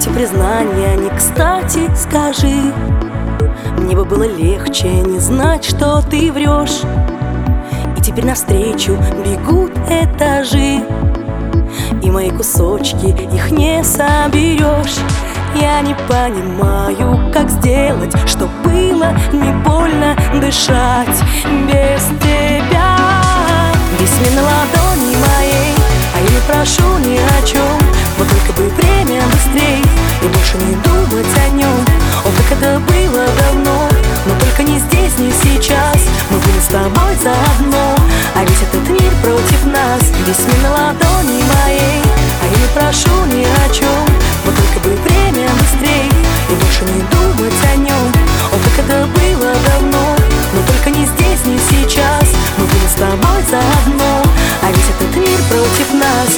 эти признания не кстати, скажи. Мне бы было легче не знать, что ты врешь. И теперь навстречу бегут этажи, и мои кусочки, их не соберешь. Я не понимаю, как сделать, чтоб было не больно дышать без тебя. Весь мир на ладони моей, а я не прошу ни о чем. Вот только бы время быстрей и больше не думать о нем. О, как это было давно, но только не здесь, не сейчас. Мы были с тобой заодно, а ведь этот мир против нас. Весь мир на ладони моей, а я не прошу ни о чем. Вот только бы время быстрей и больше не думать о нем. О, как это было давно, но только не здесь, не сейчас. Мы были с тобой заодно, а ведь этот мир против нас.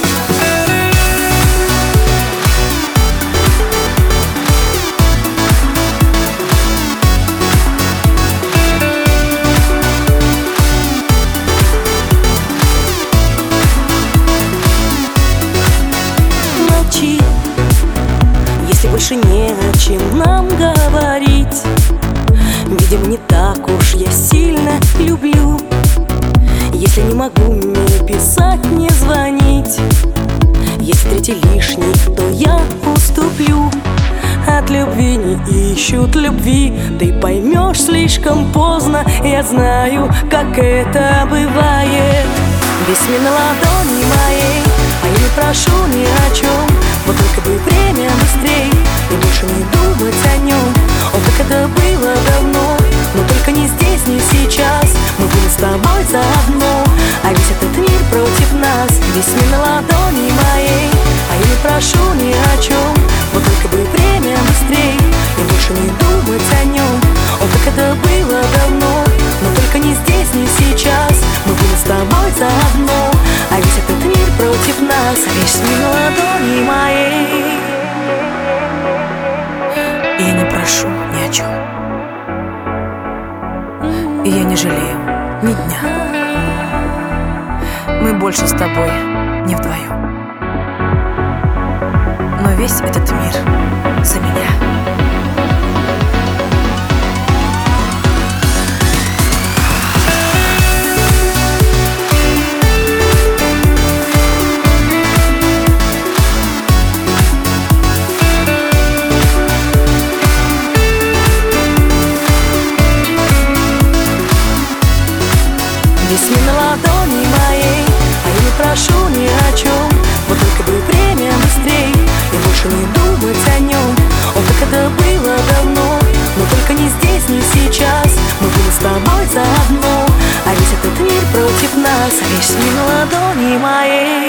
Если больше не о чем нам говорить, видимо, не так уж я сильно люблю. Если не могу не писать, не звонить, если третий лишний, то я уступлю. От любви не ищут любви, ты поймешь слишком поздно. Я знаю, как это бывает. Весь мир на ладони моей, а я не прошу ни о чем. Вот только бы время быстрей и больше не думать о нем. О, как это было давно, но только не здесь, не сейчас. Мы были с тобой заодно, а ведь этот мир против нас. Весь мир на ладони моей, а я не прошу ни о чем. Вот только бы время быстрей и больше не думать о нем. О, как это было давно, но только не здесь, не сейчас. Мы были с тобой заодно, а ведь этот мир против нас. Весь мир на ладони моей, и я не прошу ни о чем, и я не жалею ни дня. Мы больше с тобой не вдвоем, но весь этот мир за меня. Весь мир на ладони моей, а я не прошу ни о чем. Вот только бы время быстрей и больше не думать о нем. О, как это было давно, но только не здесь, не сейчас. Мы были с тобой заодно, а ведь этот мир против нас. Весь мир на ладони моей.